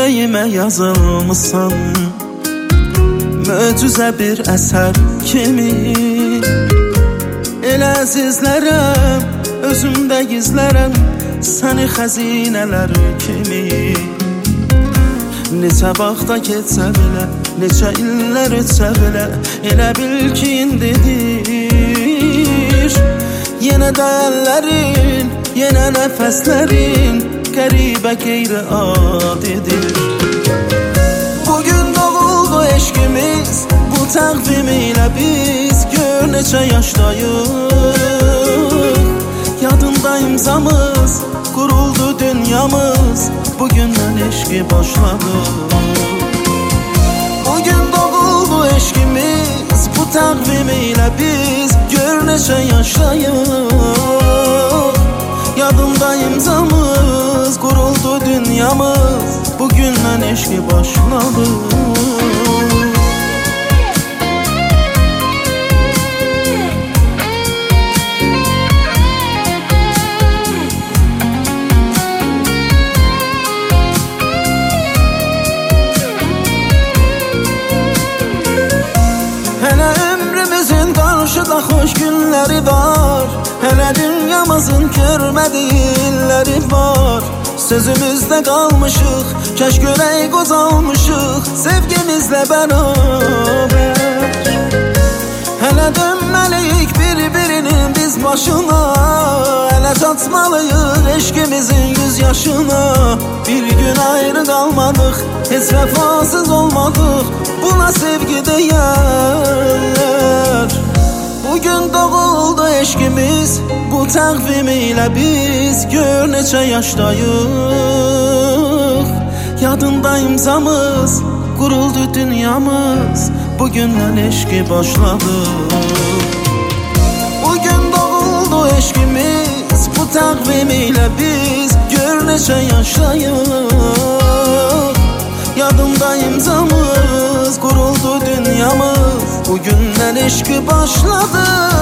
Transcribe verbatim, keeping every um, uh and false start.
ürəyimə yazılmışsan, möcüzə bir əsər kimi. Elə əzizlərəm, özümdə gizlərəm səni xəzinələr kimi. Neçə vaxta keçsə belə, neçə illər ötsə belə, elə bil ki indidir. Yenə də əllərin, yenə nəfəslərin qəribə qeyri-adidir. Bugün doğuldu eşqimiz, bu təqvim ilə biz gör neçə yaşdayıq. Yadında imzamız, quruldu dünyamız, bugündən eşqi başladı. Bugün doğuldu eşqimiz, bu təqvim ilə biz gör neçə yaşdayıq. Yadında imzamız, quruldu dünyamız, bugündən eşqi başladı. Hələ ömrümüzün qarşıda xoş günləri var, hələ dünyamızın görmədiyi illəri var. Sözümüzdə qalmışıq, kəş görək qozalmışıq sevgimizlə bərabər. Hələ dönməliyik bir-birinin biz başına, hələ çatmalıyıq eşqimizin yüz yaşına. Bir gün ayrı qalmadıq, heç vəfasız olmadıq, buna sevgi deyərlər. Bugün doğuldu eşqimiz, bu təqvim ilə biz gör neçə yaşdayıq. Yadında imzamız, quruldu dünyamız, bugündən eşqi başladı. Bugün doğuldu eşqimiz, bu təqvim ilə biz gör neçə yaşdayıq. Yadında imzamız, quruldu dünyamız, bugündən eşqi başladı.